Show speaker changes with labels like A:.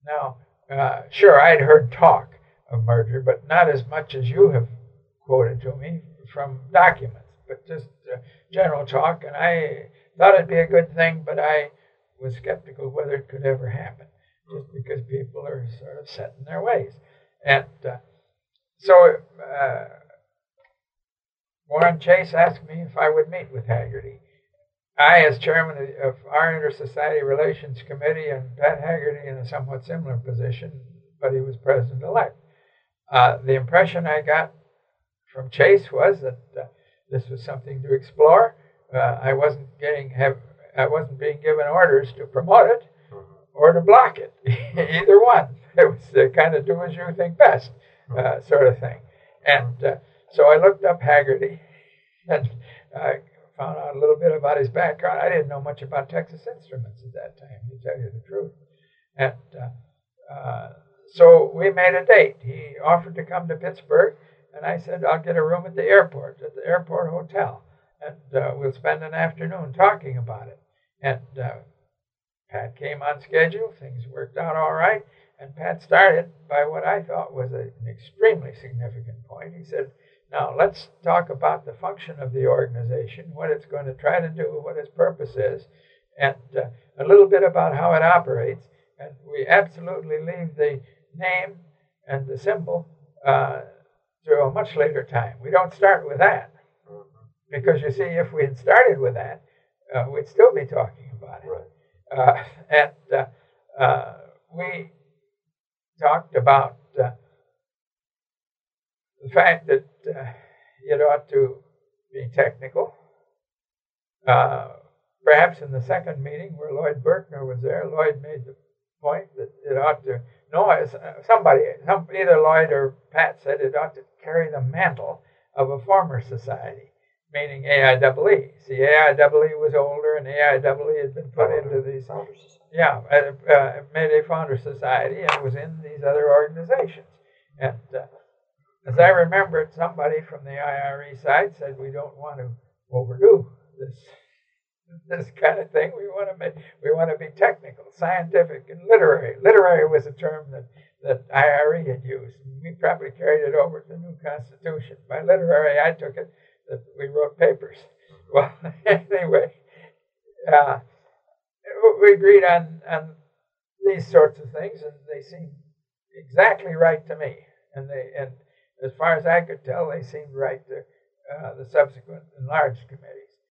A: Now, sure, I'd heard talk of merger, but not as much as you have quoted to me from documents, but just general talk. And I thought it'd be a good thing, but I was skeptical whether it could ever happen, just because people are sort of set in their ways. And so Warren Chase asked me if I would meet with Hagerty. I, as chairman of our Inter-Society Relations Committee, and Pat Hagerty in a somewhat similar position, but he was president-elect. The impression I got from Chase was that this was something to explore. I wasn't being given orders to promote it or to block it, either one. It was kind of do as you think best, sort of thing. And so I looked up Hagerty and found out a little bit about his background. I didn't know much about Texas Instruments at that time, to tell you the truth. And so we made a date. He offered to come to Pittsburgh, and I said, I'll get a room at the airport hotel, and we'll spend an afternoon talking about it. And Pat came on schedule. Things worked out all right. And Pat started by what I thought was an extremely significant point. He said, now, let's talk about the function of the organization, what it's going to try to do, what its purpose is, and a little bit about how it operates. And we absolutely leave the name and the symbol to a much later time. We don't start with that. Because, you see, if we had started with that, we'd still be talking about it. Right. We talked about the fact that it ought to be technical. Perhaps in the second meeting where Lloyd Berkner was there, Lloyd made the point that it ought to, either Lloyd or Pat said it ought to carry the mantle of a former society, meaning AIEE. See, AIEE was older, and AIEE had been put into these... made a founder society, and was in these other organizations. And as I remember it, somebody from the IRE side said, we don't want to overdo this kind of thing. We want to be technical, scientific, and literary. Literary was a term that IRE had used. We probably carried it over to the new Constitution. By literary, I took it that we wrote papers. Well, anyway, we agreed on these sorts of things, and they seemed exactly right to me. And as far as I could tell, they seemed right to the subsequent enlarged committees.